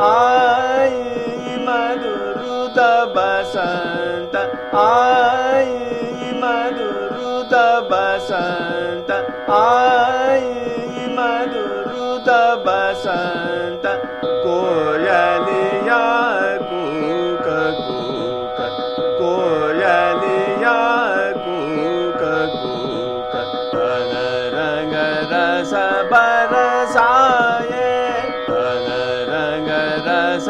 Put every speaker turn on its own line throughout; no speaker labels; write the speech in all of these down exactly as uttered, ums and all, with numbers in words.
I मधुरुत बसंत आई मधुरुत बसंत आई मधुरुत बसंत कोयलिया कूक कूक कोयलिया कूक कूक तन रंग रस बरसाए तन रंग रस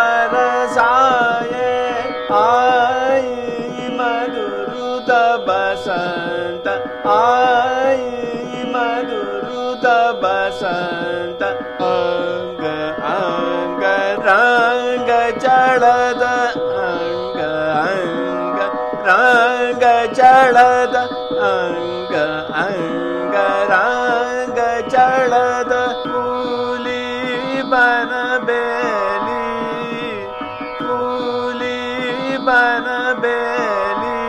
बरसाए आई मधुरुत बसंत आई मधुरुत बसंत अंग अंग रंग चढ़द अंग अंग रंग चढ़द अंग अंग रंग चढ़द फूली बन बेली फूली बन बेली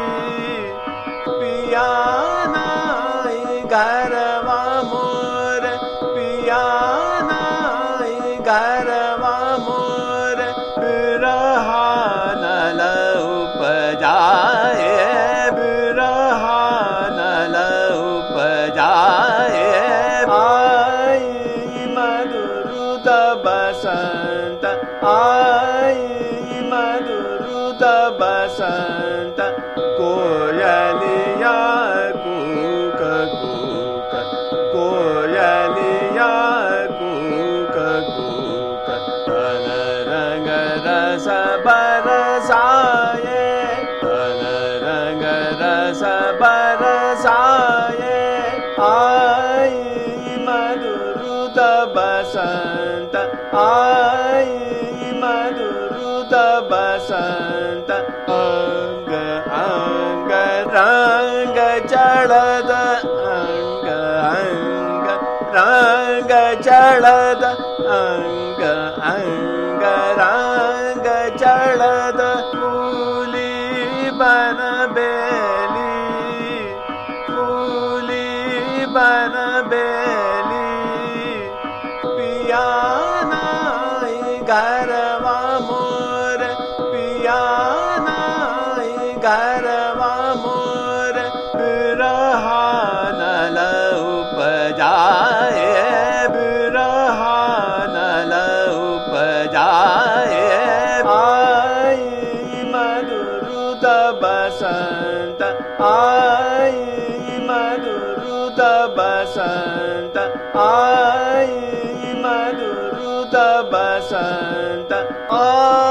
पियाना घरवा मोर पियाना घरवा मोर बिरहा नल उपजाए बिरहा नल उपजाए आई मधुरुत बसंत आई मधुरुत बसंत कोयलिया कूक कूक कोयलिया कूक कूक तन रंग रस बरसाए तन रंग रस बरसाए आई मधुरुत बसंत आई मधुरुत बसंत अंग अंग रंग चढ़द अंग अंग रंग चढ़द अंग अंग रंग चढ़द फूली बन बेली फूली बन बेली पियाना घरवा मोर पियाना घरवा मोर बिरहा नल उपजाए बिरहा नल उपजाए आई मधुरुत बसंत आई मधुरुत बसंत आई मधुरुत बसंत आ